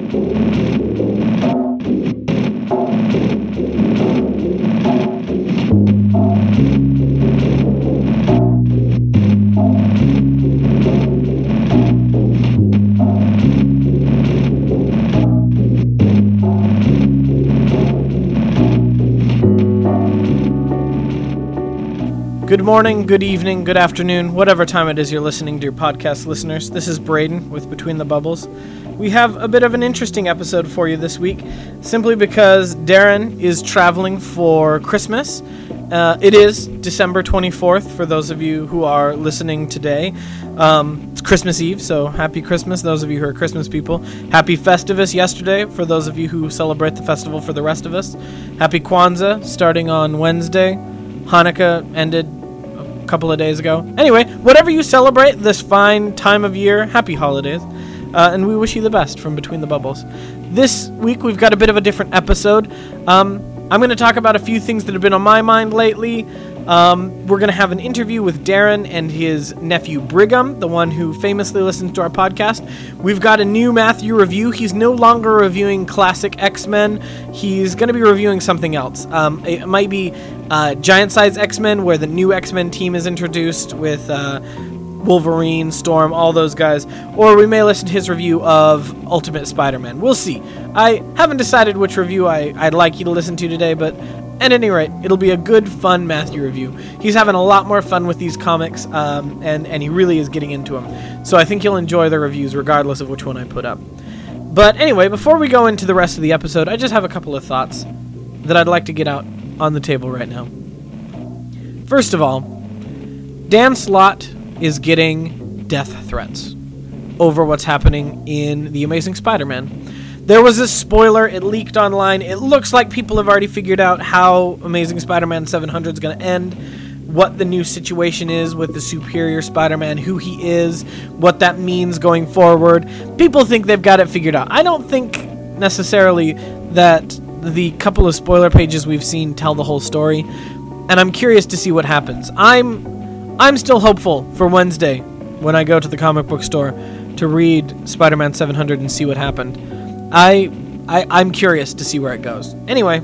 Good morning, good evening, good afternoon, whatever time it is you're listening to your podcast, listeners. This is Braden with Between the Bubbles. We have a bit of an interesting episode for you this week, simply because Darren is traveling for Christmas. It is December 24th for those of you who are listening today. It's Christmas Eve, so happy Christmas, those of you who are Christmas people. Happy Festivus yesterday for those of you who celebrate the festival for the rest of us. Happy Kwanzaa starting on Wednesday. Hanukkah ended a couple of days ago. Anyway, whatever you celebrate this fine time of year, happy holidays. And we wish you the best from Between the Bubbles. This week we've got a bit of a different episode. I'm going to talk about a few things that have been on my mind lately. We're going to have an interview with Darren and his nephew Brigham, the one who famously listens to our podcast. We've got a new Matthew review. He's no longer reviewing classic X-Men. He's going to be reviewing something else. It might be giant-size X-Men, where the new X-Men team is introduced with Wolverine, Storm, all those guys. Or we may listen to his review of Ultimate Spider-Man. We'll see. I haven't decided which review I'd like you to listen to today, but at any rate, it'll be a good, fun Matthew review. He's having a lot more fun with these comics, and he really is getting into them. So I think you'll enjoy the reviews regardless of which one I put up. But anyway, before we go into the rest of the episode, I just have a couple of thoughts that I'd like to get out on the table right now. First of all, Dan Slott is getting death threats over what's happening in The Amazing Spider-Man. There was a spoiler, it leaked online. It looks like people have already figured out how Amazing Spider-Man 700 is going to end, what the new situation is with the Superior Spider-Man, who he is, what that means going forward. People think they've got it figured out. I don't think necessarily that the couple of spoiler pages we've seen tell the whole story, and I'm curious to see what happens. I'm still hopeful for Wednesday when I go to the comic book store to read Spider-Man 700 and see what happened. I'm curious to see where it goes. Anyway,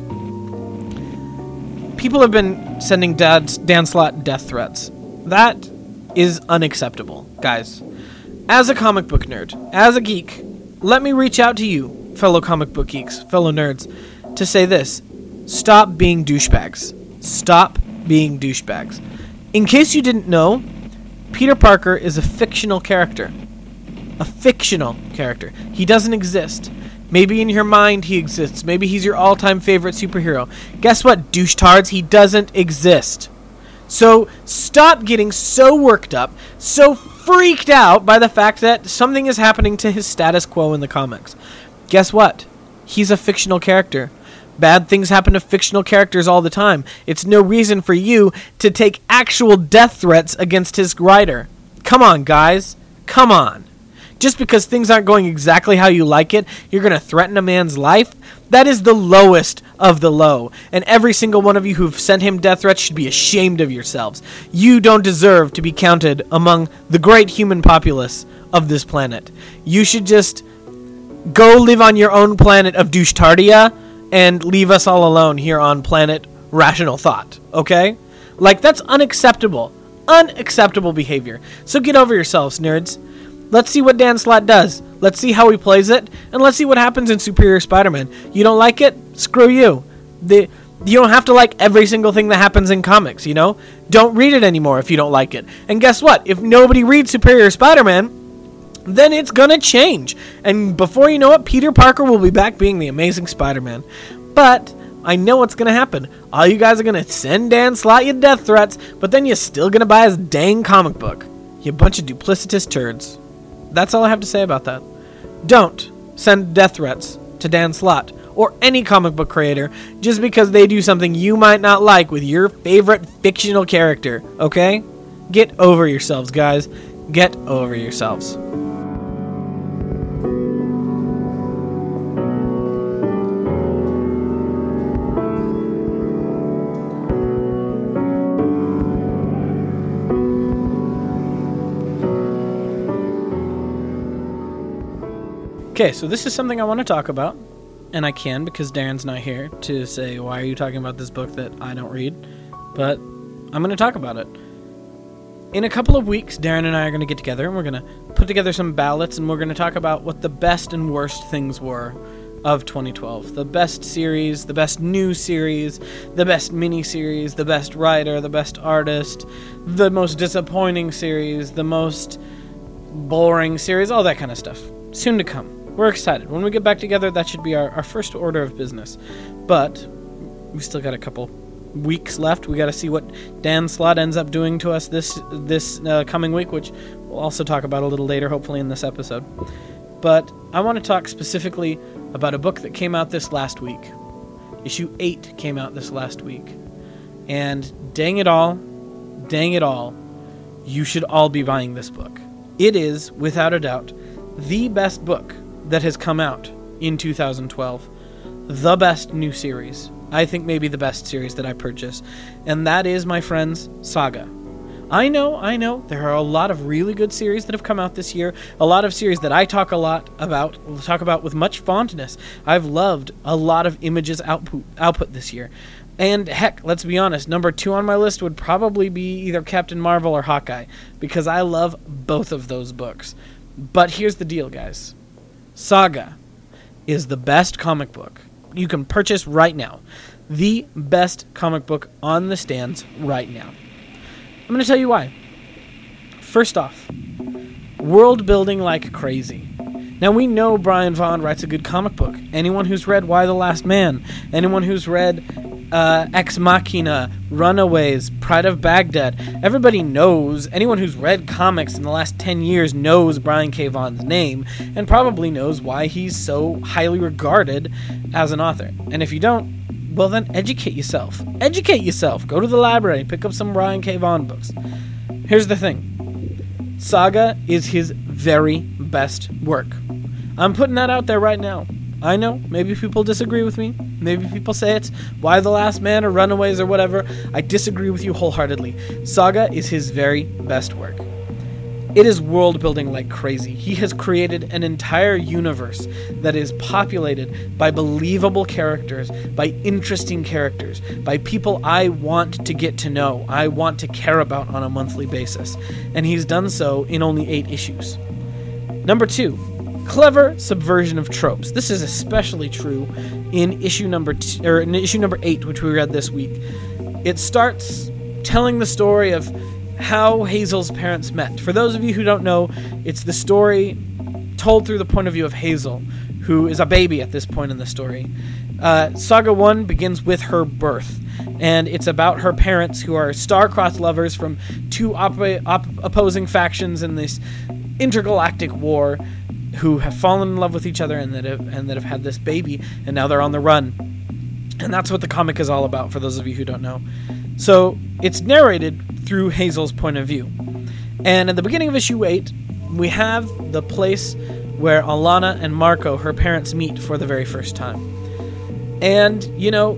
people have been sending Dan Slott death threats. That is unacceptable, guys. As a comic book nerd, as a geek, let me reach out to you, fellow comic book geeks, fellow nerds, to say this. Stop being douchebags. Stop being douchebags. In case you didn't know, Peter Parker is a fictional character. A fictional character. He doesn't exist. Maybe in your mind he exists. Maybe he's your all-time favorite superhero. Guess what, douchetards? He doesn't exist. So stop getting so worked up, so freaked out by the fact that something is happening to his status quo in the comics. Guess what? He's a fictional character. Bad things happen to fictional characters all the time. It's no reason for you to take actual death threats against his writer. Come on, guys. Come on. Just because things aren't going exactly how you like it, you're going to threaten a man's life? That is the lowest of the low. And every single one of you who've sent him death threats should be ashamed of yourselves. You don't deserve to be counted among the great human populace of this planet. You should just go live on your own planet of douchetardia and leave us all alone here on planet rational thought, okay? Like, that's unacceptable. Unacceptable behavior. So get over yourselves, nerds. Let's see what Dan Slott does. Let's see how he plays it, and let's see what happens in Superior Spider-Man. You don't like it? Screw you. You don't have to like every single thing that happens in comics, you know? Don't read it anymore if you don't like it. And guess what? If nobody reads Superior Spider-Man, then it's gonna change. And before you know it, Peter Parker will be back being the Amazing Spider-Man. But I know what's gonna happen. All you guys are gonna send Dan Slott your death threats, but then you're still gonna buy his dang comic book. You bunch of duplicitous turds. That's all I have to say about that. Don't send death threats to Dan Slott or any comic book creator just because they do something you might not like with your favorite fictional character, okay? Get over yourselves, guys. Get over yourselves. Okay, so this is something I want to talk about, and I can because Darren's not here to say, why are you talking about this book that I don't read? But I'm going to talk about it. In a couple of weeks, Darren and I are going to get together, and we're going to put together some ballots, and we're going to talk about what the best and worst things were of 2012. The best series, the best new series, the best mini-series, the best writer, the best artist, the most disappointing series, the most boring series, all that kind of stuff. Soon to come. We're excited. When we get back together, that should be our first order of business. But we still got a couple weeks left. We got to see what Dan Slott ends up doing to us this coming week, which we'll also talk about a little later, hopefully in this episode. But I want to talk specifically about a book that came out this last week. Issue 8 came out this last week. And dang it all, you should all be buying this book. It is, without a doubt, the best book that has come out in 2012. The best new series. I think maybe the best series that I purchased. And that is, my friends, Saga. I know, there are a lot of really good series that have come out this year. A lot of series that I talk about with much fondness. I've loved a lot of Image's output this year. And heck, let's be honest, number 2 on my list would probably be either Captain Marvel or Hawkeye, because I love both of those books. But here's the deal, guys. Saga is the best comic book you can purchase right now. The best comic book on the stands right now. I'm going to tell you why. First off, world building like crazy. Now, we know Brian Vaughan writes a good comic book. Anyone who's read Y the Last Man, anyone who's read Ex Machina, Runaways, Pride of Baghdad, everybody knows, anyone who's read comics in the last 10 years knows Brian K. Vaughan's name, and probably knows why he's so highly regarded as an author. And if you don't, well then educate yourself. Go to the library, pick up some Brian K. Vaughan books. Here's the thing. Saga is his very best work. I'm putting that out there right now. I know, maybe people disagree with me. Maybe people say it's Y the Last Man or Runaways or whatever. I disagree with you wholeheartedly. Saga is his very best work. It is world building like crazy. He has created an entire universe that is populated by believable characters, by interesting characters, by people I want to get to know, I want to care about on a monthly basis. And he's done so in only 8 issues. Number 2, clever subversion of tropes. This is especially true in issue number 8, which we read this week. It starts telling the story of how Hazel's parents met. For those of you who don't know, it's the story told through the point of view of Hazel, who is a baby at this point in the story. Saga 1 begins with her birth, and it's about her parents, who are star-crossed lovers from 2 opposing factions in this intergalactic war, who have fallen in love with each other and that have had this baby, and now they're on the run. And that's what the comic is all about, for those of you who don't know. So it's narrated through Hazel's point of view. And at the beginning of issue 8, we have the place where Alana and Marco, her parents, meet for the very first time. And, you know,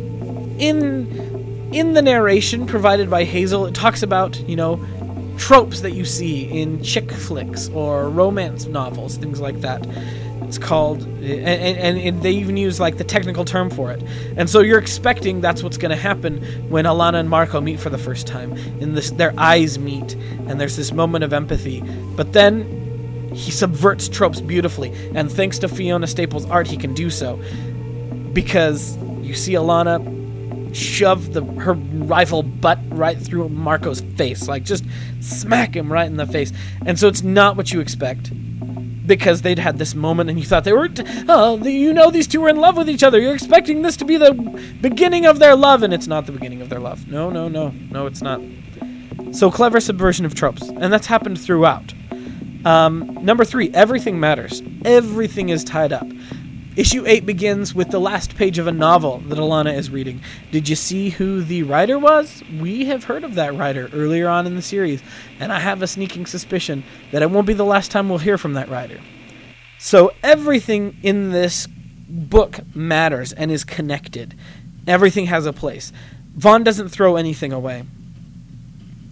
in the narration provided by Hazel, it talks about, you know, tropes that you see in chick flicks or romance novels, things like that. It's called, and they even use like the technical term for it. And so you're expecting that's what's going to happen when Alana and Marco meet for the first time. Their eyes meet, and there's this moment of empathy. But then he subverts tropes beautifully, and thanks to Fiona Staples' art, he can do so. Because you see Alana shove her rifle butt right through Marco's face, like just smack him right in the face. And so it's not what you expect, because they'd had this moment and you thought they were, these two were in love with each other. You're expecting this to be the beginning of their love, and it's not the beginning of their love. No, it's not. So clever subversion of tropes, and that's happened throughout. Number 3, everything matters. Everything is tied up. Issue 8 begins with the last page of a novel that Alana is reading. Did you see who the writer was? We have heard of that writer earlier on in the series, and I have a sneaking suspicion that it won't be the last time we'll hear from that writer. So everything in this book matters and is connected. Everything has a place. Vaughan doesn't throw anything away.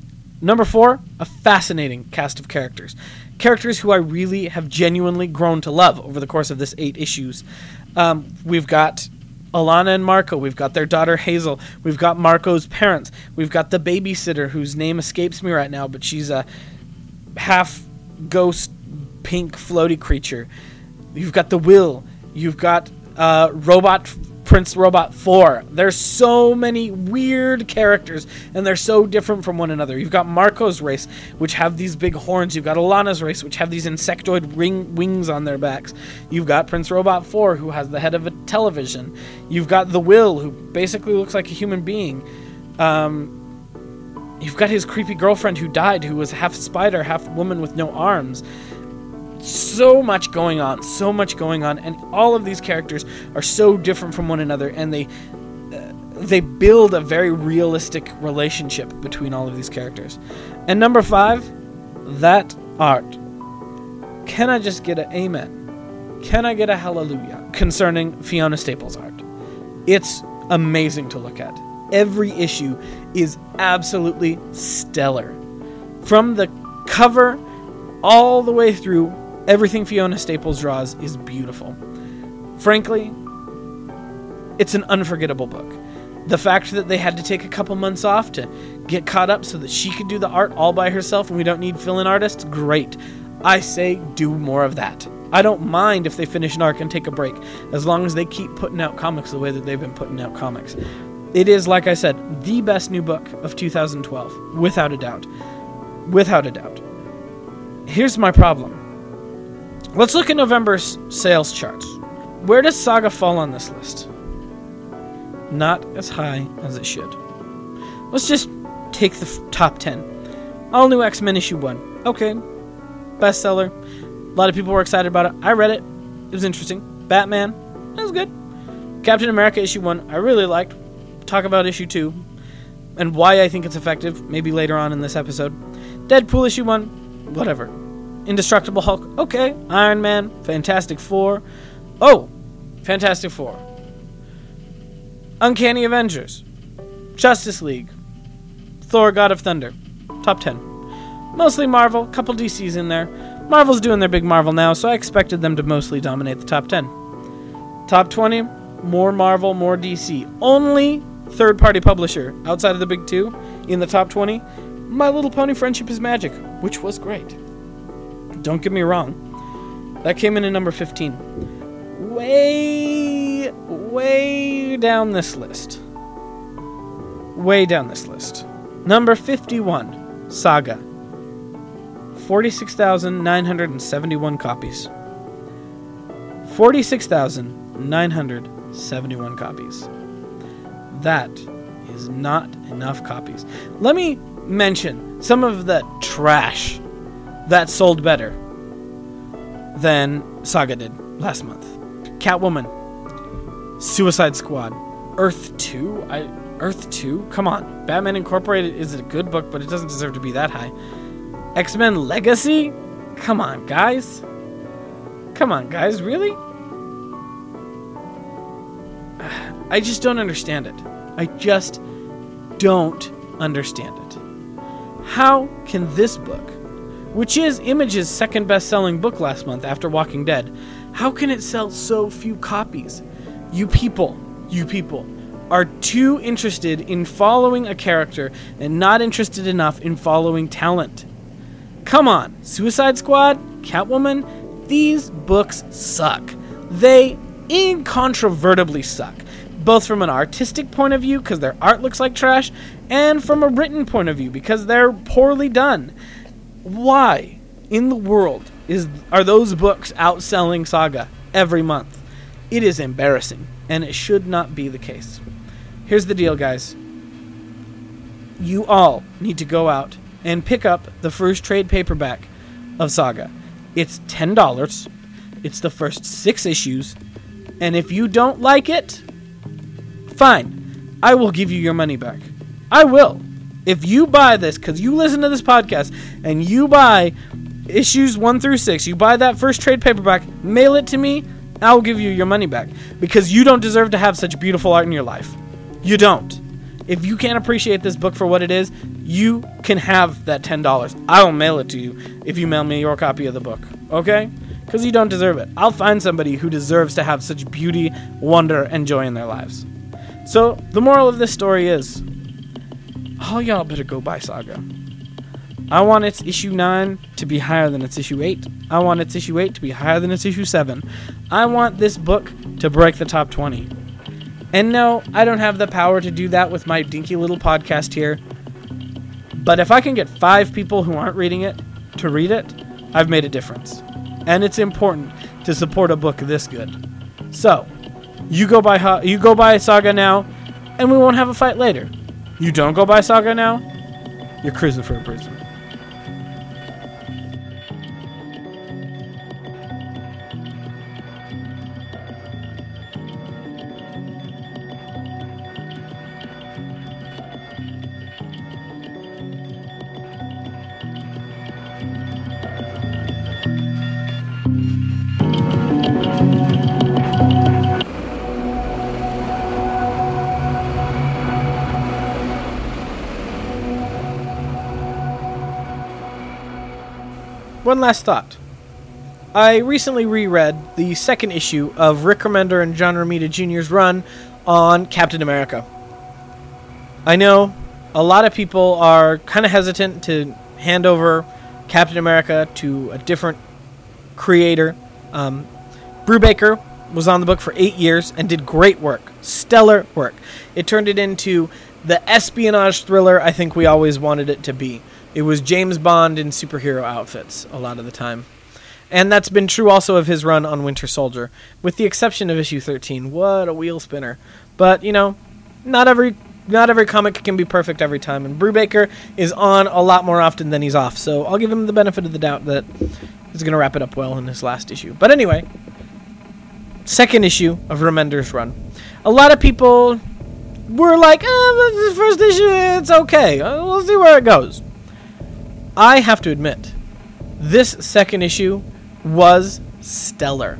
Number 4, a fascinating cast of characters. Characters who I really have genuinely grown to love over the course of this 8 issues. We've got Alana and Marco. We've got their daughter Hazel. We've got Marco's parents. We've got the babysitter, whose name escapes me right now, but she's a half ghost pink floaty creature. You've got the Will. You've got Prince Robot 4. There's so many weird characters, and they're so different from one another. You've got Marco's race, which have these big horns. You've got Alana's race, which have these insectoid wings on their backs. You've got Prince Robot 4, who has the head of a television. You've got the Will, who basically looks like a human being. You've got his creepy girlfriend who died, who was half spider, half woman with no arms. So much going on, and all of these characters are so different from one another, and they build a very realistic relationship between all of these characters. And number 5, that art. Can I just get an amen? Can I get a hallelujah concerning Fiona Staples' art? It's amazing to look at. Every issue is absolutely stellar. From the cover all the way through, everything Fiona Staples draws is beautiful. Frankly, it's an unforgettable book. The fact that they had to take a couple months off to get caught up so that she could do the art all by herself and we don't need fill-in artists, great. I say do more of that. I don't mind if they finish an arc and take a break, as long as they keep putting out comics the way that they've been putting out comics. It is, like I said, the best new book of 2012, without a doubt. Without a doubt. Here's my problem. Let's look at November's sales charts. Where does Saga fall on this list? Not as high as it should. Let's just take the top 10. All New X-Men issue 1. Okay. Bestseller. A lot of people were excited about it. I read it. It was interesting. Batman. That was good. Captain America issue 1. I really liked. Talk about issue 2. And why I think it's effective. Maybe later on in this episode. Deadpool issue 1. Whatever. Indestructible Hulk. Okay. Iron Man. Fantastic Four. Oh. Fantastic Four. Uncanny Avengers. Justice League. Thor God of Thunder. Top 10. Mostly Marvel. Couple DCs in there. Marvel's doing their big Marvel now, so I expected them to mostly dominate the top 10. Top 20. More Marvel, more DC. Only third-party publisher outside of the big two in the top 20. My Little Pony Friendship is Magic, which was great. Don't get me wrong. That came in at number 15. Way down this list. Way down this list. Number 51, Saga. 46,971 copies. 46,971 copies. That is not enough copies. Let me mention some of the trash that sold better than Saga did last month. Catwoman. Suicide Squad. Earth 2? Earth 2? Come on. Batman Incorporated is a good book, but it doesn't deserve to be that high. X-Men Legacy? Come on, guys. Come on, guys. Really? I just don't understand it. I just don't understand it. How can this book, which is Image's second best-selling book last month after Walking Dead, how can it sell so few copies? You people are too interested in following a character and not interested enough in following talent. Come on, Suicide Squad, Catwoman, these books suck. They incontrovertibly suck. Both from an artistic point of view, because their art looks like trash, and from a written point of view, because they're poorly done. Why in the world are those books outselling Saga every month? It is embarrassing, and it should not be the case. Here's the deal, guys. You all need to go out and pick up the first trade paperback of Saga. It's $10. It's the first 6 issues. And if you don't like it, fine. I will give you your money back. I will. If you buy this, because you listen to this podcast, and you buy issues 1 through 6, you buy that first trade paperback, mail it to me, I'll give you your money back. Because you don't deserve to have such beautiful art in your life. You don't. If you can't appreciate this book for what it is, you can have that $10. I will mail it to you if you mail me your copy of the book, okay? Because you don't deserve it. I'll find somebody who deserves to have such beauty, wonder, and joy in their lives. So, the moral of this story is, all y'all better go buy Saga. I want its issue 9 to be higher than its issue 8. I want its issue 8 to be higher than its issue 7. I want this book to break the top 20. And no, I don't have the power to do that with my dinky little podcast here. But if I can get 5 people who aren't reading it to read it, I've made a difference. And it's important to support a book this good. So, you go buy Saga now, and we won't have a fight later. You don't go buy Saga now, you're cruising for a prison. One last thought. I recently reread the second issue of Rick Remender and John Romita Jr.'s run on Captain America. I know a lot of people are kind of hesitant to hand over Captain America to a different creator. Brubaker was on the book for 8 years and did great work. Stellar work. It turned it into the espionage thriller I think we always wanted it to be. It was James Bond in superhero outfits a lot of the time. And that's been true also of his run on Winter Soldier, with the exception of issue 13. What a wheel spinner. But, you know, not every comic can be perfect every time, and Brubaker is on a lot more often than he's off, so I'll give him the benefit of the doubt that he's going to wrap it up well in his last issue. But anyway, second issue of Remender's run. A lot of people were like, the first issue, it's okay. We'll see where it goes. I have to admit, this second issue was stellar.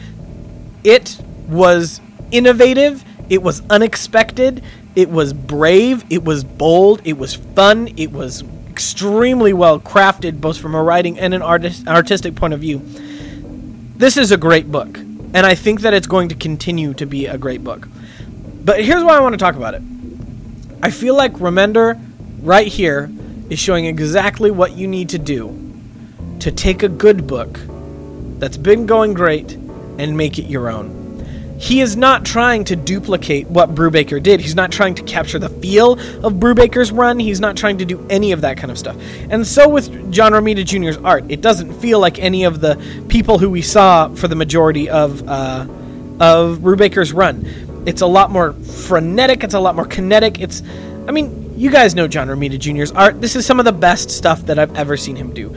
It was innovative, it was unexpected, it was brave, it was bold, it was fun, it was extremely well crafted, both from a writing and an artistic point of view. This is a great book, and I think that it's going to continue to be a great book. But here's why I want to talk about it. I feel like Remender, right here, is showing exactly what you need to do to take a good book that's been going great and make it your own. He is not trying to duplicate what Brubaker did. He's not trying to capture the feel of Brubaker's run. He's not trying to do any of that kind of stuff. And so with John Romita Jr.'s art, it doesn't feel like any of the people who we saw for the majority of Brubaker's run. It's a lot more frenetic. It's a lot more kinetic. You guys know John Romita Jr.'s art. This is some of the best stuff that I've ever seen him do.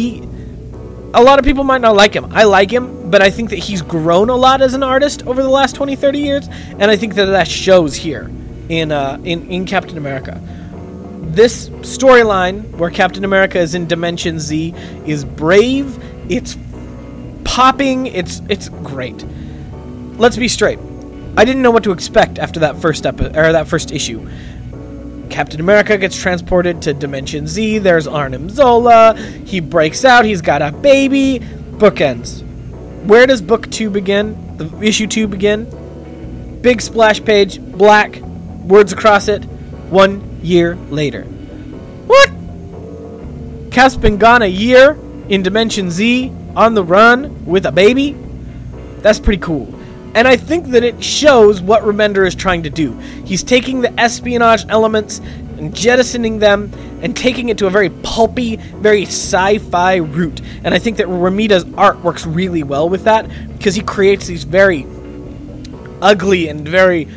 A lot of people might not like him. I like him, but I think that he's grown a lot as an artist over the last 20, 30 years, and I think that shows here in Captain America. This storyline, where Captain America is in Dimension Z, is brave, it's popping, it's great. Let's be straight. I didn't know what to expect after that first issue. Captain America gets transported to Dimension Z. There's Arnim Zola. He breaks out. He's got a baby. Book ends. Where does book 2 begin? The issue 2 begin? Big splash page, black, words across it. 1 year later. What? Cap's been gone a year in Dimension Z, on the run, with a baby? That's pretty cool. And I think that it shows what Remender is trying to do. He's taking the espionage elements and jettisoning them and taking it to a very pulpy, very sci-fi route. And I think that Romita's art works really well with that, because he creates these very ugly and very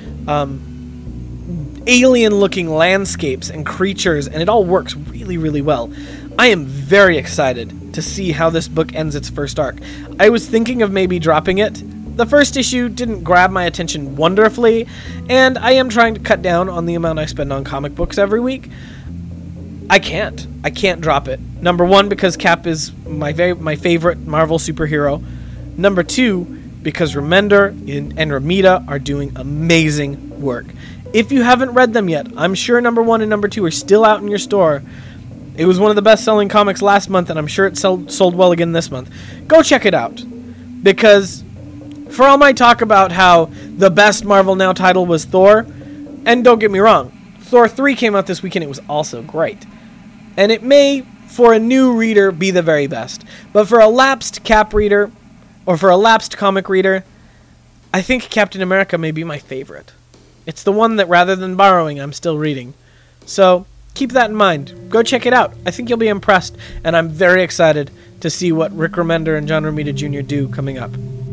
alien-looking landscapes and creatures, and it all works really, really well. I am very excited to see how this book ends its first arc. I was thinking of maybe dropping it. The first issue didn't grab my attention wonderfully, and I am trying to cut down on the amount I spend on comic books every week. I can't drop it. Number one, because Cap is my favorite Marvel superhero. Number two, because Remender and Romita are doing amazing work. If you haven't read them yet, I'm sure number 1 and number 2 are still out in your store. It was one of the best-selling comics last month, and I'm sure it sold well again this month. Go check it out. Because for all my talk about how the best Marvel Now title was Thor, and don't get me wrong, Thor 3 came out this weekend, it was also great. And it may, for a new reader, be the very best. But for a lapsed Cap reader, or for a lapsed comic reader, I think Captain America may be my favorite. It's the one that, rather than borrowing, I'm still reading. So keep that in mind. Go check it out. I think you'll be impressed, and I'm very excited to see what Rick Remender and John Romita Jr. do coming up.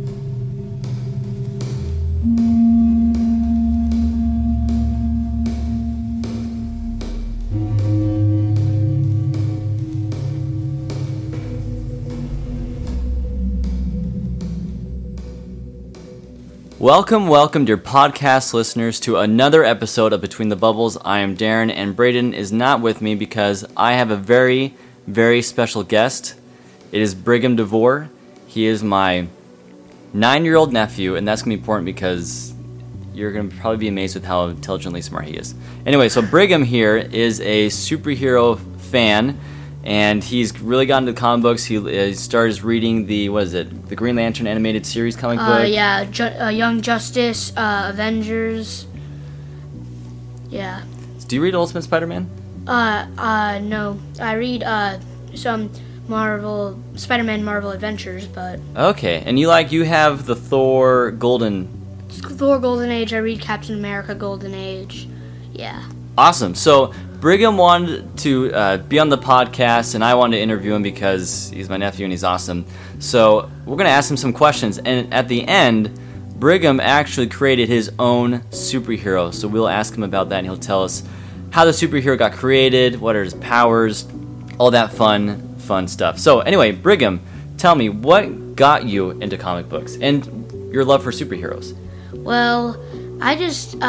Welcome, dear podcast listeners, to another episode of Between the Bubbles. I am Darren, and Braden is not with me because I have a very, very special guest. It is Brigham DeVore. He is my 9-year-old nephew, and that's going to be important because you're going to probably be amazed with how intelligently smart he is. Anyway, so Brigham here is a superhero fan, and he's really gotten into comic books. He started reading the Green Lantern animated series comic book? Yeah, Young Justice, Avengers. Yeah. Do you read Ultimate Spider-Man? No. I read, some Spider-Man Marvel Adventures, but... Okay, and you have the Thor Golden Age, I read Captain America Golden Age. Yeah. Awesome. So Brigham wanted to be on the podcast, and I wanted to interview him because he's my nephew and he's awesome. So we're going to ask him some questions, and at the end, Brigham actually created his own superhero. So we'll ask him about that, and he'll tell us how the superhero got created, what are his powers, all that fun stuff. So anyway, Brigham, tell me, what got you into comic books and your love for superheroes? Well, I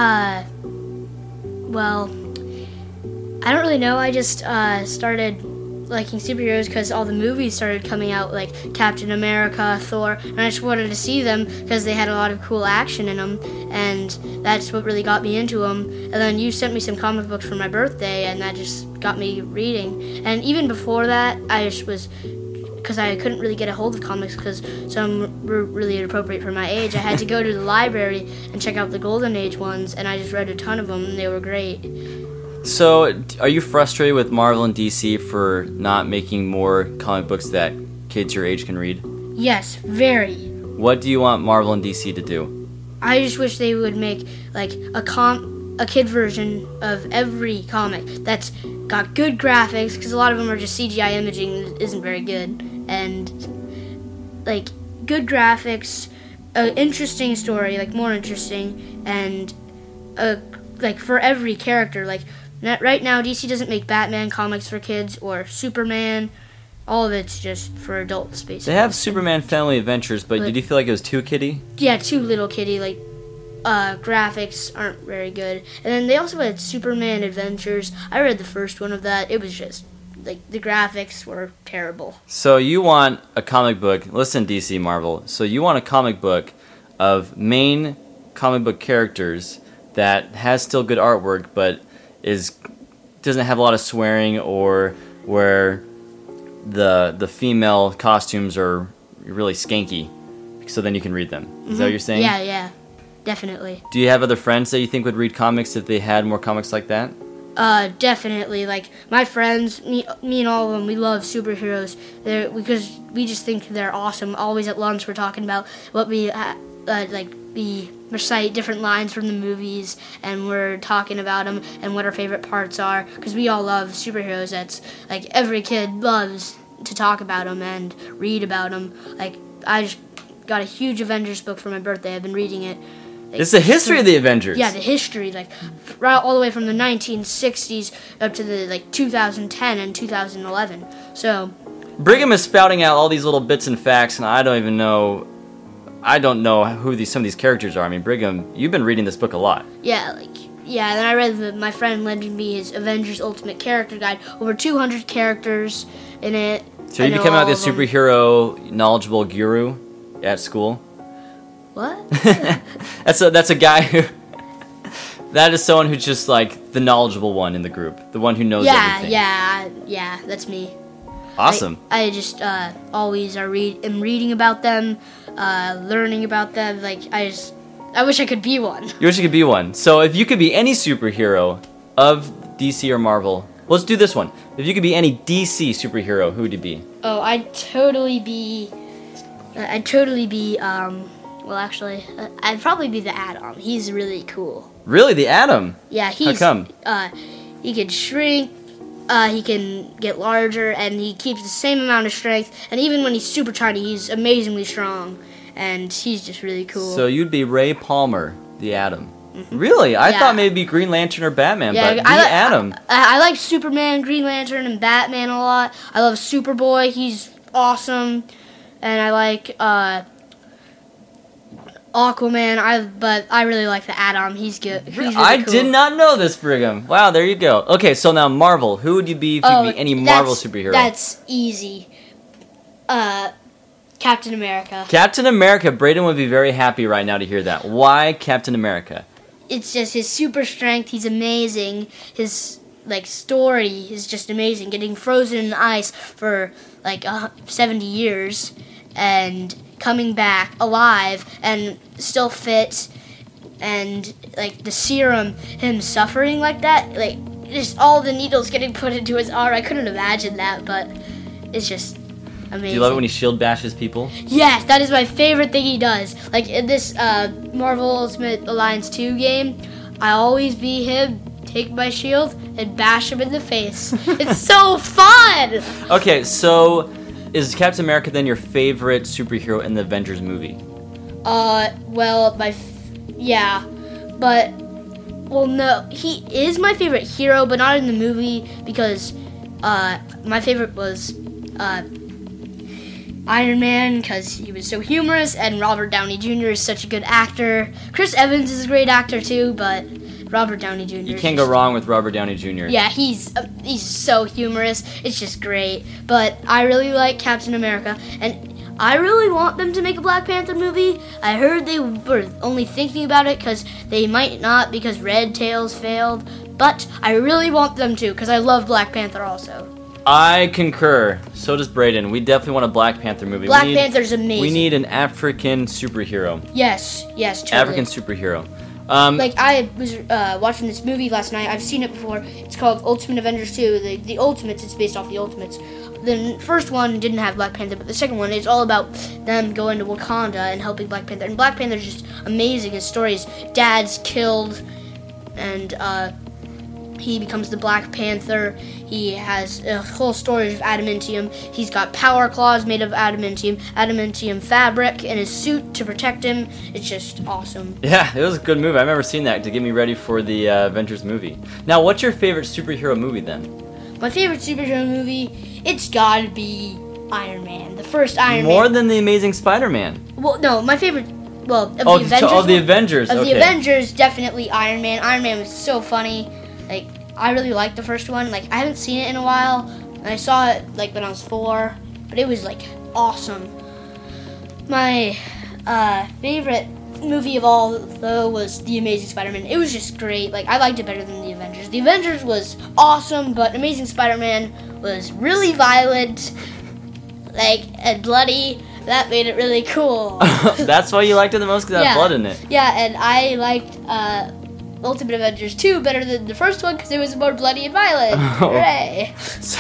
don't really know. I just started liking superheroes because all the movies started coming out, like Captain America, Thor, and I just wanted to see them because they had a lot of cool action in them, and that's what really got me into them. And then you sent me some comic books for my birthday, and that just got me reading. And even before that, because I couldn't really get a hold of comics because some were really inappropriate for my age, I had to go to the library and check out the Golden Age ones, and I just read a ton of them, and they were great. So, are you frustrated with Marvel and DC for not making more comic books that kids your age can read? Yes, very. What do you want Marvel and DC to do? I just wish they would make like a kid version of every comic that's got good graphics, because a lot of them are just CGI imaging that isn't very good, and like good graphics, an interesting story, like more interesting, and like for every character, like. Right now, DC doesn't make Batman comics for kids or Superman. All of it's just for adults, basically. They have Superman Family Adventures, but did you feel like it was too kiddie? Yeah, too little kiddie. Like, graphics aren't very good. And then they also had Superman Adventures. I read the first one of that. It was just, like, the graphics were terrible. So you want a comic book, listen DC Marvel, so you want a comic book of main comic book characters that has still good artwork, but doesn't have a lot of swearing, or where the female costumes are really skanky, so then you can read them. Is that what you're saying? Yeah, definitely. Do you have other friends that you think would read comics if they had more comics like that? Definitely. Like, my friends, me and all of them, we love superheroes because we just think they're awesome. Always at lunch we're talking about what we we recite different lines from the movies, and we're talking about them and what our favorite parts are, because we all love superheroes. That's like every kid loves to talk about them and read about them. Like, I just got a huge Avengers book for my birthday. I've been reading it. Like, it's the history of the Avengers. Yeah, the history, like right all the way from the 1960s up to the 2010 and 2011. So Brigham is spouting out all these little bits and facts, and I don't know who some of these characters are. I mean, Brigham, you've been reading this book a lot. Yeah, then I read my friend lended me his Avengers Ultimate Character Guide. Over 200 characters in it. So you became out the superhero knowledgeable guru at school? What? That's a guy who That is someone who's just like the knowledgeable one in the group, the one who knows everything. Yeah, that's me. Awesome. I just always am reading about them, learning about them. Like I wish I could be one. You wish you could be one. So if you could be any superhero of DC or Marvel, let's do this one. If you could be any DC superhero, who would you be? Oh, I'd totally be. Well, actually, I'd probably be the Atom. He's really cool. Really, the Atom? Yeah, he's. How come? He can shrink. He can get larger, and he keeps the same amount of strength. And even when he's super tiny, he's amazingly strong. And he's just really cool. So you'd be Ray Palmer, the Atom. Mm-hmm. Really? I thought maybe Green Lantern or Batman, but the Atom. I like Superman, Green Lantern, and Batman a lot. I love Superboy. He's awesome. And I like Aquaman. But I really like the Atom. He's good. He's really I cool. did not know this, Brigham. Wow, there you go. Okay, so now Marvel. Who would you be if you could be any Marvel superhero? That's easy. Captain America. Captain America. Braden would be very happy right now to hear that. Why Captain America? It's just his super strength. He's amazing. His story is just amazing. Getting frozen in ice for 70 years and coming back alive and still fit, and the serum, him suffering like that, just all the needles getting put into his arm. I couldn't imagine that, but it's just amazing. Do you love it when he shield bashes people? Yes, that is my favorite thing he does. Like in this Marvel Ultimate Alliance 2 game, I always be him, take my shield, and bash him in the face. It's so fun! Okay, so is Captain America then your favorite superhero in the Avengers movie? No, he is my favorite hero, but not in the movie, because my favorite was Iron Man, because he was so humorous, and Robert Downey Jr. is such a good actor. Chris Evans is a great actor too, but Robert Downey Jr. You can't go wrong with Robert Downey Jr. Yeah, he's so humorous. It's just great. But I really like Captain America, and I really want them to make a Black Panther movie. I heard they were only thinking about it because they might not, because Red Tails failed. But I really want them to, because I love Black Panther also. I concur. So does Braden. We definitely want a Black Panther movie. Black Panther's amazing. We need an African superhero. Yes, totally. African superhero. I was watching this movie last night. I've seen it before. It's called Ultimate Avengers 2. The Ultimates, it's based off the Ultimates. The first one didn't have Black Panther, but the second one is all about them going to Wakanda and helping Black Panther. And Black Panther's just amazing. His story's dad's killed, and he becomes the Black Panther. He has a whole story of adamantium. He's got power claws made of adamantium fabric in his suit to protect him. It's just awesome. Yeah, it was a good movie. I remember seeing that to get me ready for the Avengers movie. Now, what's your favorite superhero movie then? My favorite superhero movie, it's gotta be Iron Man. The first Iron Man. More than the Amazing Spider-Man. Well, no, my favorite. Well, of the Avengers. Of the Avengers, definitely Iron Man. Iron Man was so funny. I really liked the first one. I haven't seen it in a while, and I saw it when I was 4, but it was awesome. My favorite movie of all, though, was The Amazing Spider-Man. It was just great. I liked it better than The Avengers. The Avengers was awesome, but Amazing Spider-Man was really violent, and bloody. That made it really cool. That's why you liked it the most, because it had blood in it. Yeah, and I liked Ultimate Avengers 2 better than the first one because it was more bloody and violent. Hooray!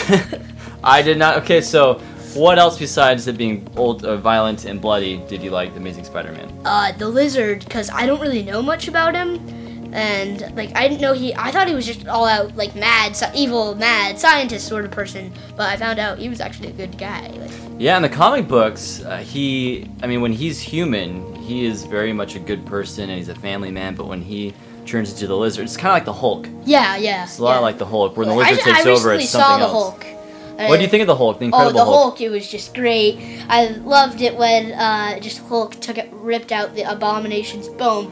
I did not. Okay, so what else besides it being violent and bloody did you like The Amazing Spider-Man? The Lizard, because I don't really know much about him, and I didn't know I thought he was just all out evil, mad scientist sort of person, but I found out he was actually a good guy. Yeah, in the comic books, when he's human, he is very much a good person and he's a family man, but when he turns into the Lizard, it's kind of like the Hulk. Yeah. It's a lot like the Hulk, where the Lizard takes over, it's something else. I recently saw the Hulk. What do you think of the Hulk, the Incredible Hulk? The Hulk, it was just great. I loved it when just Hulk ripped out the Abomination's bone.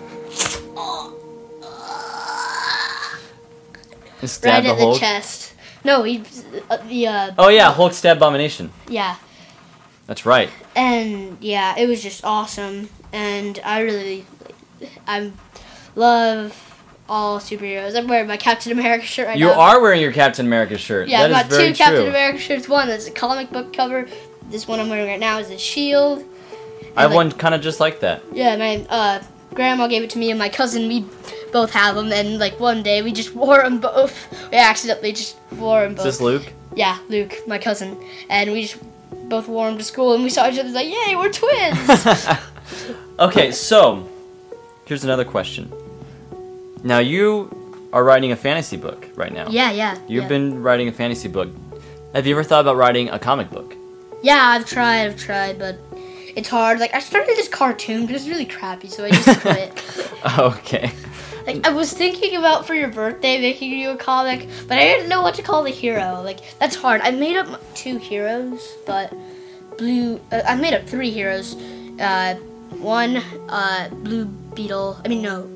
Right at the chest. No, Oh yeah, Hulk stabbed Abomination. Yeah. That's right. And yeah, it was just awesome, and I love all superheroes. I'm wearing my Captain America shirt right You now. are wearing your Captain America shirt. Yeah, That I've is got very two Captain true. America shirts. One that's a comic book cover. This one I'm wearing right now is a shield. I have like- one kind of just like that. Yeah, my grandma gave it to me and my cousin. We both have them, and like one day we just wore them both. We accidentally just wore them Is both. this Luke? Yeah, Luke, my cousin, and we just both wore them to school, and we saw each other like, yay, we're twins. Okay, so here's another question. Now you are writing a fantasy book right now. yeah. You've been writing a fantasy book. Have you ever thought about writing a comic book? Yeah, I've tried, but it's hard. Like I started this cartoon, but it's really crappy, so I just quit. Okay. Like I was thinking about for your birthday making you a comic, but I didn't know what to call the hero. Like that's hard. I made up 2 heroes, but I made up 3 heroes. One Blue Beetle. I mean no,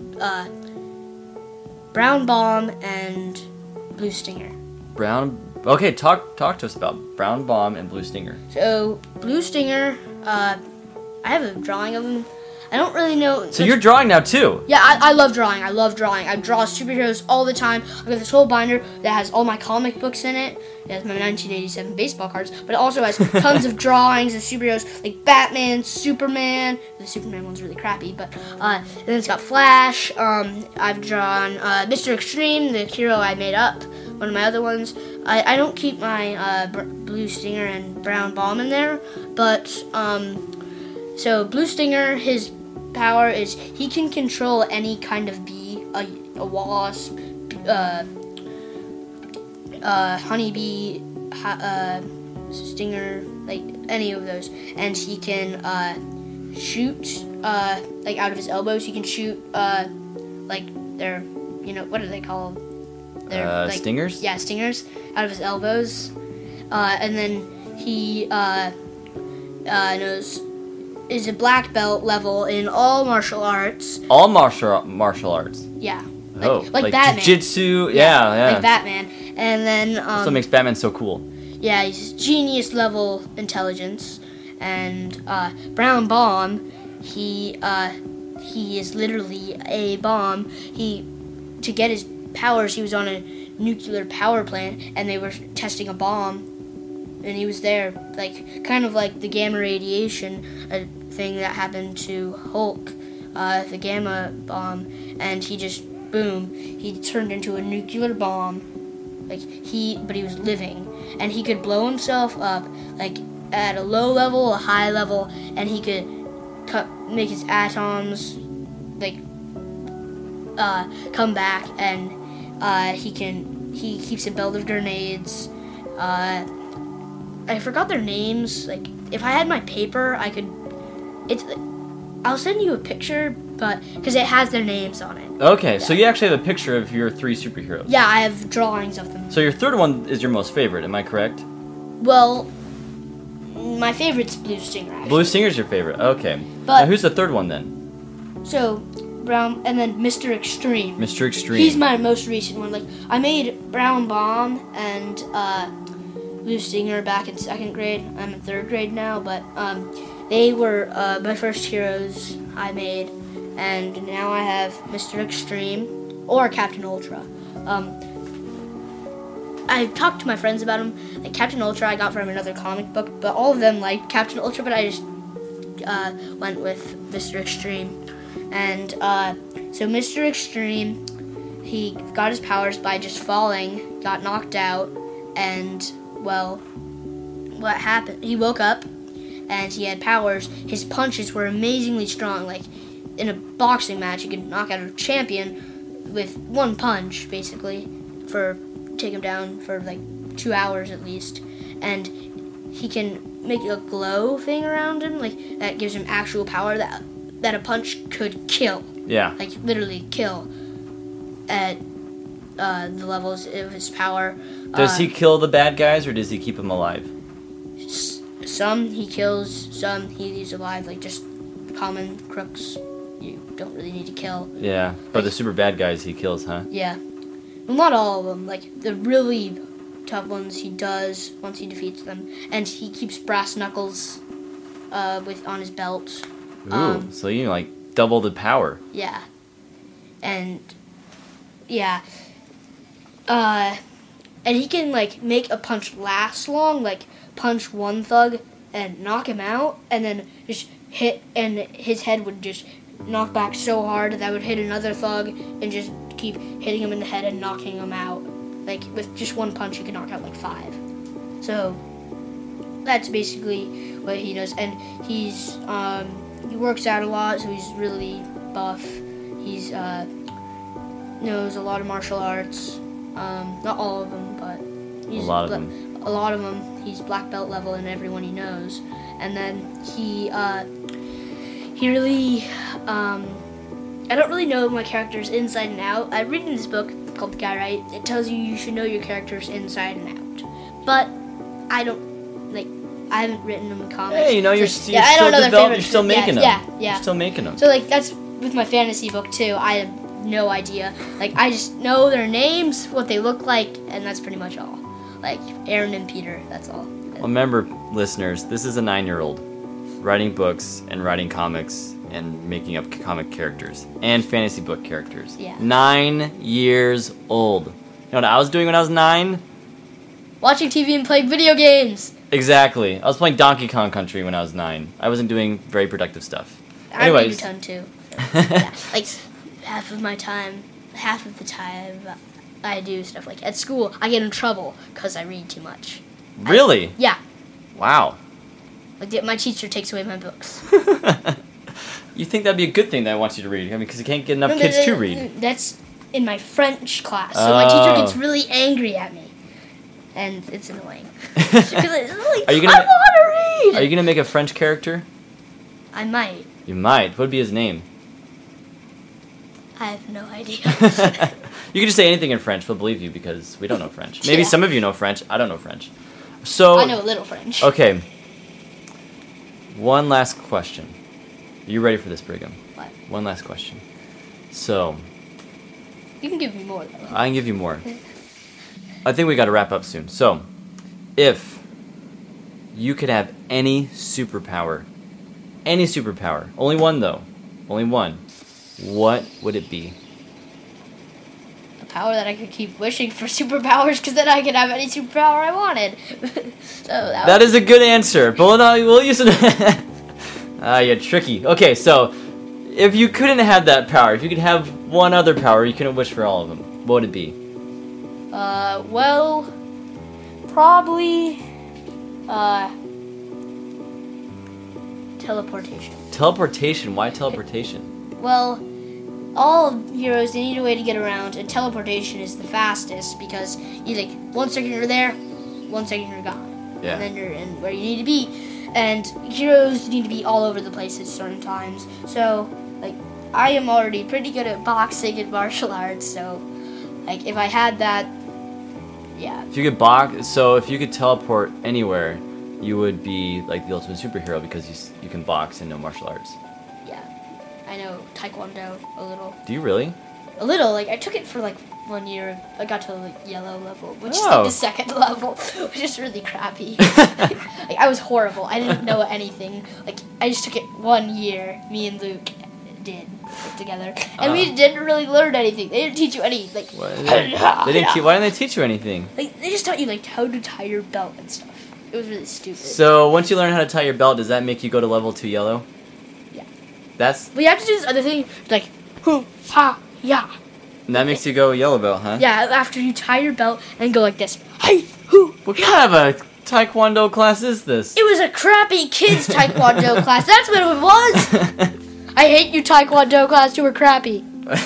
Brown Bomb and Blue Stinger. Okay, talk to us about Brown Bomb and Blue Stinger. So Blue Stinger, I have a drawing of him. I don't really know. So you're drawing now too. Yeah, I love drawing. I draw superheroes all the time. I've got this whole binder that has all my comic books in it. It has my 1987 baseball cards, but it also has tons of drawings of superheroes like Batman, Superman. The Superman one's really crappy, but and then it's got Flash. I've drawn Mr. Extreme, the hero I made up. One of my other ones. I don't keep my Blue Stinger and Brown Bomb in there, but so Blue Stinger, his power is he can control any kind of bee, a wasp, honeybee, stinger, like any of those, and he can shoot like out of his elbows. He can shoot like their, what do they call them? Like, stingers? Yeah, stingers out of his elbows, and then he is a black belt level in all martial arts. All martial arts. Yeah. Like Batman. Jiu-jitsu. Yeah. Like Batman. And then That's what makes Batman so cool. yeah, he's genius level intelligence. And Brown Bomb, he is literally a bomb. To get his powers, he was on a nuclear power plant and they were testing a bomb. And he was there, like kind of like the gamma radiation thing that happened to Hulk, the gamma bomb, and he just boom, he turned into a nuclear bomb. But he was living, and he could blow himself up like at a low level, a high level, and he could make his atoms like come back, and he keeps a belt of grenades. I forgot their names. Like, if I had my paper, I'll send you a picture, but because it has their names on it. Okay, so you actually have a picture of your 3 superheroes. Yeah, I have drawings of them. So your third one is your most favorite, am I correct? Well, my favorite's Blue Stinger, actually. Blue Stinger's your favorite. Okay. But- Now who's the third one then? So, Brown, and then Mr. Extreme. Mr. Extreme. He's my most recent one. Like, I made Brown Bomb and Blue Stinger back in 2nd grade. I'm in 3rd grade now, but they were my first heroes I made, and now I have Mr. Extreme or Captain Ultra. I talked to my friends about him. Like Captain Ultra, I got from another comic book, but all of them liked Captain Ultra, but I just went with Mr. Extreme. And so Mr. Extreme, he got his powers by just falling, got knocked out, and well, what happened? He woke up, and he had powers. His punches were amazingly strong. Like in a boxing match, you could knock out a champion with one punch, basically, take him down for like 2 hours at least. And he can make a glow thing around him, like that gives him actual power that a punch could kill. Yeah. Like literally kill at the levels of his power. Does he kill the bad guys or does he keep them alive? Some he kills, some he leaves alive, like just common crooks you don't really need to kill. Yeah, but the super bad guys he kills, huh? Yeah. Well, not all of them. Like, the really tough ones he does once he defeats them. And he keeps brass knuckles on his belt. Ooh, so you like double the power. Yeah. And Yeah. And he can, like, make a punch last long, like, punch one thug and knock him out, and then just hit, and his head would just knock back so hard that would hit another thug and just keep hitting him in the head and knocking him out. Like, with just one punch, he can knock out, like, 5. So, that's basically what he does. And he's, he works out a lot, so he's really buff. He's, knows a lot of martial arts. Not all of them, but he's A lot of them. A lot of them. He's black belt level in everyone he knows. And then he really, I don't really know my characters inside and out. I read in this book called The Guy Right. It tells you should know your characters inside and out. But I don't, like, I haven't written them in comics. Hey, you know, you're So, still I don't know their developing. You're favorite- still making them. Yeah. You're still making them. So, like, that's with my fantasy book, too. I have no idea. Like, I just know their names, what they look like, and that's pretty much all. Like, Aaron and Peter, that's all. Well, remember, listeners, this is a 9-year-old writing books and writing comics and making up comic characters and fantasy book characters. Yeah. 9 years old. You know what I was doing when I was 9? Watching TV and playing video games. Exactly. I was playing Donkey Kong Country when I was 9. I wasn't doing very productive stuff. I read a Anyways. ton, too. So, yeah. Like, half of the time, I do stuff like at school, I get in trouble because I read too much. Really? Yeah. Wow. Like, my teacher takes away my books. You think that'd be a good thing that I want you to read? I mean, because you can't get enough kids to read. That's in my French class, so my teacher gets really angry at me. And it's annoying. Because it's like, Are you gonna I want to read! Are you gonna make a French character? I might. You might. What would be his name? I have no idea. You can just say anything in French. We'll believe you because we don't know French. Maybe Yeah. some of you know French. I don't know French. So I know a little French. Okay. One last question. Are you ready for this, Brigham? What? One last question. So You can give me more, though. I can give you more. I think we got to wrap up soon. So, if you could have any superpower, only one though, only one, what would it be? A power that I could keep wishing for superpowers, because then I could have any superpower I wanted. So That is a good answer, but we'll use it. You're tricky. Okay, so if you couldn't have that power, if you could have one other power, you couldn't wish for all of them, what would it be? Well, probably, teleportation. Teleportation. Why teleportation? Well, all heroes, they need a way to get around, and teleportation is the fastest because you, like, 1 second you're there, 1 second you're gone. Yeah. And then you're in where you need to be. And heroes need to be all over the place at certain times. So, like, I am already pretty good at boxing and martial arts, so, like, if I had that, yeah. If you could teleport anywhere, you would be like the ultimate superhero because you can box and know martial arts. Yeah. I know Taekwondo a little. Do you really? A little, like, I took it for, like, 1 year. I got to, like, yellow level, which is, Oh. like, the second level, which is really crappy. Like, I was horrible. I didn't know anything. Like, I just took it 1 year, me and Luke did together. And we didn't really learn anything. They didn't teach you any, like, Why didn't they teach you anything? like, they just taught you, like, how to tie your belt and stuff. It was really stupid. So once you learn how to tie your belt, does that make you go to level 2 yellow? Yeah. That's But you have to do this other thing, like, hoo, ha, yeah. and that makes you go yellow belt, huh? Yeah, after you tie your belt and go like this. Hey, hoo. What kind of a taekwondo class is this? It was a crappy kids taekwondo class. That's what it was. I hate you, taekwondo class. You were crappy.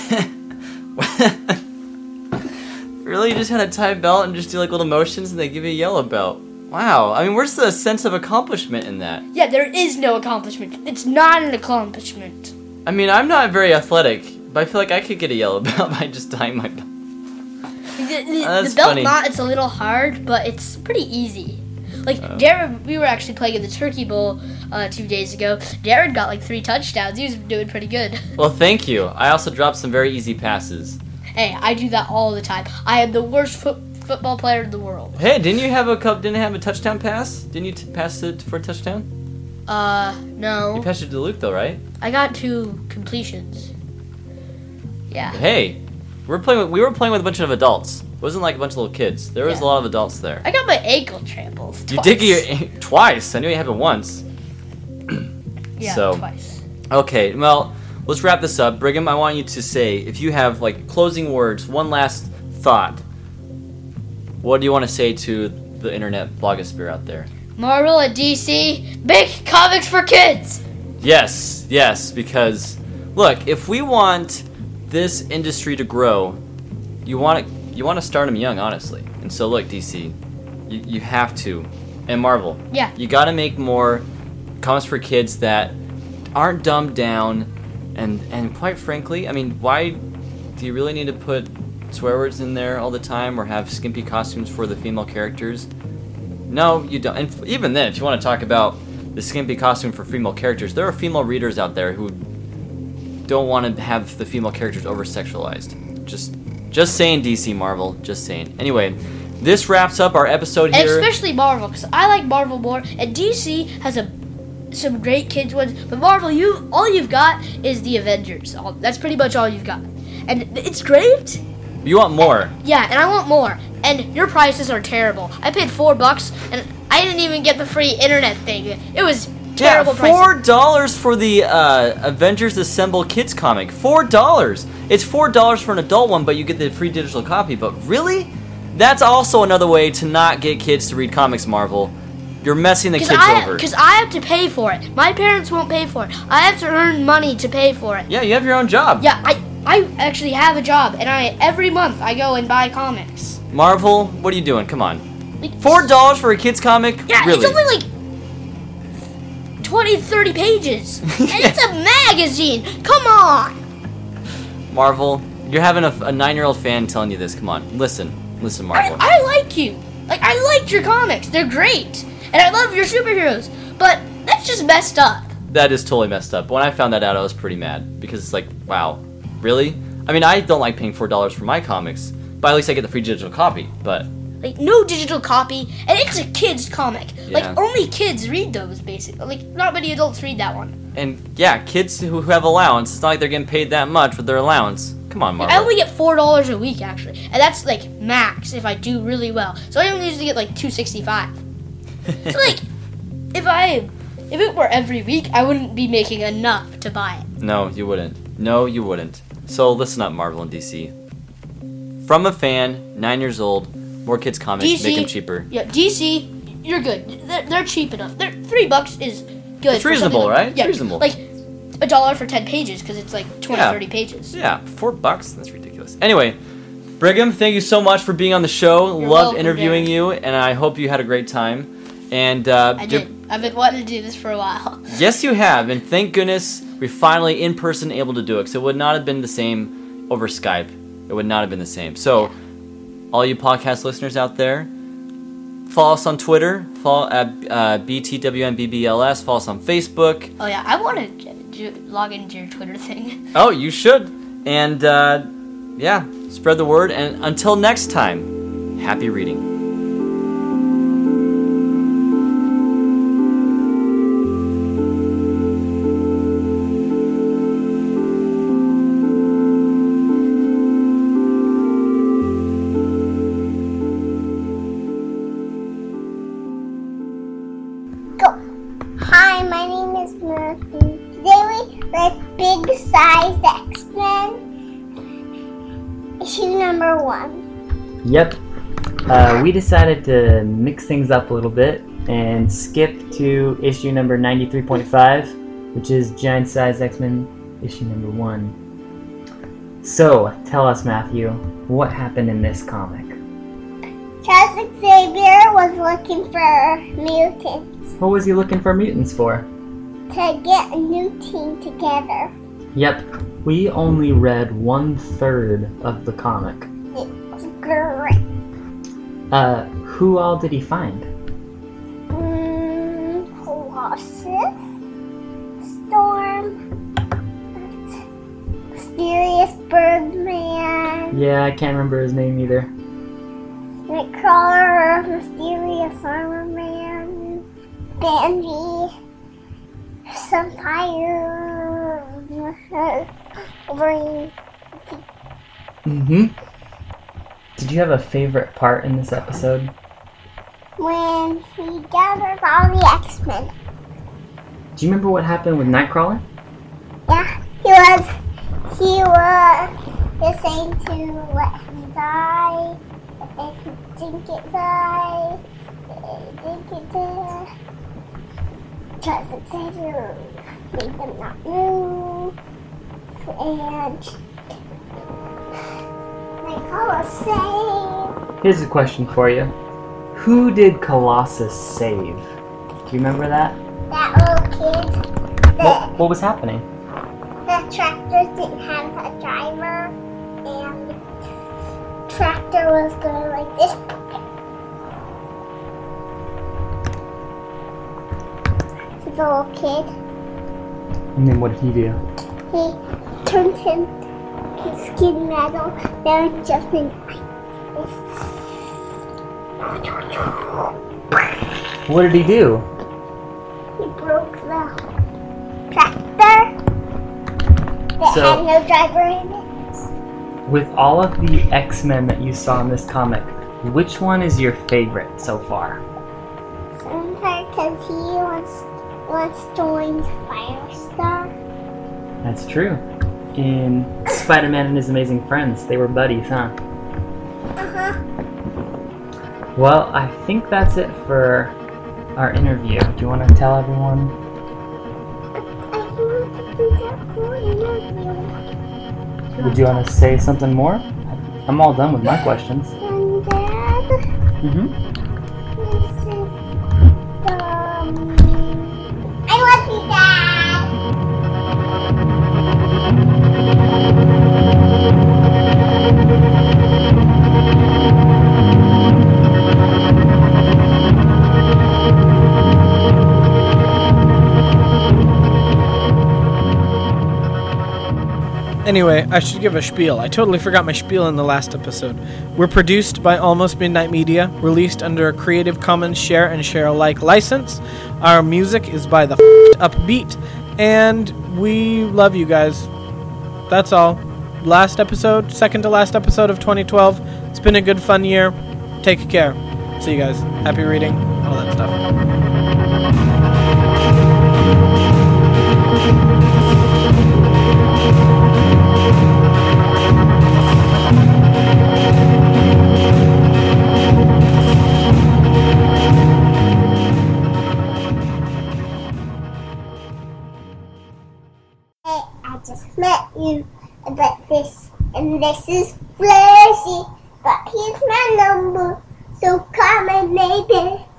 Really? You just had to tie a belt and just do like little motions and they give you a yellow belt? Wow. I mean, where's the sense of accomplishment in that? Yeah, there is no accomplishment. It's not an accomplishment. I mean, I'm not very athletic, but I feel like I could get a yellow belt by just tying my belt. That's The belt funny. knot, it's a little hard, but it's pretty easy. Like, Jared, we were actually playing in the Turkey Bowl 2 days ago. Jared got like 3 touchdowns. He was doing pretty good. Well, thank you. I also dropped some very easy passes. Hey, I do that all the time. I am the worst football player in the world. Hey, didn't you have a touchdown pass? Didn't you pass it for a touchdown? No. You passed it to Luke though, right? I got 2 completions. Yeah. Hey, We were playing with a bunch of adults. It wasn't like a bunch of little kids. There was a lot of adults there. I got my ankle trampled twice. You did get your twice. I knew it happened once. Yeah, So, twice. Okay, well, let's wrap this up. Brigham, I want you to say, if you have like closing words, one last thought, what do you want to say to the internet blogosphere out there? Marvel and DC, make comics for kids! Yes, because look, if we want this industry to grow, you want to start them young, honestly. And so look, DC, you have to, and Marvel, Yeah. you got to make more comics for kids that aren't dumbed down, and quite frankly, I mean, why do you really need to put swear words in there all the time or have skimpy costumes for the female characters? No, you don't. And even then, if you want to talk about the skimpy costume for female characters, there are female readers out there who don't want to have the female characters over-sexualized. Just saying, DC, Marvel. Just saying. Anyway, this wraps up our episode And here. especially Marvel, because I like Marvel more, and DC has some great kids ones, but Marvel, all you've got is the Avengers. That's pretty much all you've got. And it's great. You want more. Yeah, and I want more. And your prices are terrible. I paid $4, and I didn't even get the free internet thing. It was terrible pricing. $4 for the Avengers Assemble Kids comic. $4. It's $4 for an adult one, but you get the free digital copy. But really? That's also another way to not get kids to read comics, Marvel. You're messing the kids over. Because I have to pay for it. My parents won't pay for it. I have to earn money to pay for it. Yeah, you have your own job. Yeah, I actually have a job, and every month I go and buy comics. Marvel, what are you doing? Come on. Like, $4 for a kid's comic? Yeah, Really? it's only like 20, 30 pages. And it's a magazine. Come on. Marvel, you're having a 9-year-old fan telling you this. Come on. Listen, Marvel. I like you. Like, I liked your comics. They're great. And I love your superheroes. But that's just messed up. That is totally messed up. When I found that out, I was pretty mad. Because it's like, wow, really? I mean, I don't like paying $4 for my comics. But at least I get the free digital copy. But Like, no digital copy. And it's a kid's comic. Yeah. Like, only kids read those, basically. Like, not many adults read that one. And yeah, kids who have allowance, it's not like they're getting paid that much with their allowance. Come on, Marvel. I only get $4 a week, actually. And that's, like, max if I do really well. So I only usually get, like, $2.65. So, like, if it were every week, I wouldn't be making enough to buy it. No, you wouldn't. No, you wouldn't. So listen up, Marvel and DC. From a fan, 9 years old, more kids comics, DC, make them cheaper. Yeah, DC, you're good. They're cheap enough. $3 is good. It's for reasonable, something right? It's Yeah, reasonable. Like $1 for 10 pages because it's like 20, Yeah. 30 pages. Yeah, $4? That's ridiculous. Anyway, Brigham, thank you so much for being on the show. You're Loved welcome, interviewing Darren. you, and I hope you had a great time. And I did. I've been wanting to do this for a while. Yes, you have, and thank goodness we're finally in person able to do it, because it would not have been the same over Skype. It would not have been the same. So, all you podcast listeners out there, follow us on Twitter, follow at BTWNBBLS, follow us on Facebook. Oh yeah, I want to log into your Twitter thing. Oh, you should. And, yeah, spread the word, and until next time, happy reading. Hi, my name is Murphy. Today we read Big Size X-Men, issue number 1. Yep. We decided to mix things up a little bit and skip to issue number 93.5, which is Giant Size X-Men issue number 1. So, tell us, Matthew, what happened in this comic? Charles Xavier was looking for mutants What was he looking for mutants for? to get a new team together. Yep, we only read 1/3 of the comic. It's great. Who all did he find? Colossus, Storm, Mysterious Birdman, Yeah, I can't remember his name either. Nightcrawler, Mysterious Armor Man, Banshee, Sunfire, Wolverine. Mm-hmm. Did you have a favorite part in this episode? When he gathers all the X-Men. Do you remember what happened with Nightcrawler? Yeah, he was saying to let him die, but they didn't get die. They didn't get die. Just said to make them not move. And Nightcrawler saved. Here's a question for you. Who did Colossus save? Do you remember that? That little kid. What was happening? The tractor didn't have a driver, and the tractor was going like this. The little kid, And then what did he do? he turned his skin metal, then jumping like this. What did he do? He broke the tractor that had no driver in it. With all of the X-Men that you saw in this comic, which one is your favorite so far? Because he once joined Firestar. That's true. In Spider-Man and His Amazing Friends, they were buddies, huh? Uh-huh. Well, I think that's it for our interview. Do you want to tell everyone? I want to do that cool interview. Would you want to say something more? I'm all done with my questions. And Dad, Mm-hmm. this is I love you, Dad. Anyway, I should give a spiel. I totally forgot my spiel in the last episode. We're produced by Almost Midnight Media, released under a Creative Commons Share and Share Alike license. Our music is by the Upbeat, and we love you guys. That's all. Last episode, second to last episode of 2012. It's been a good, fun year. Take care. See you guys. Happy reading, all that stuff. Hey, I just met you, but this is Flashy, but here's my number, so call me maybe.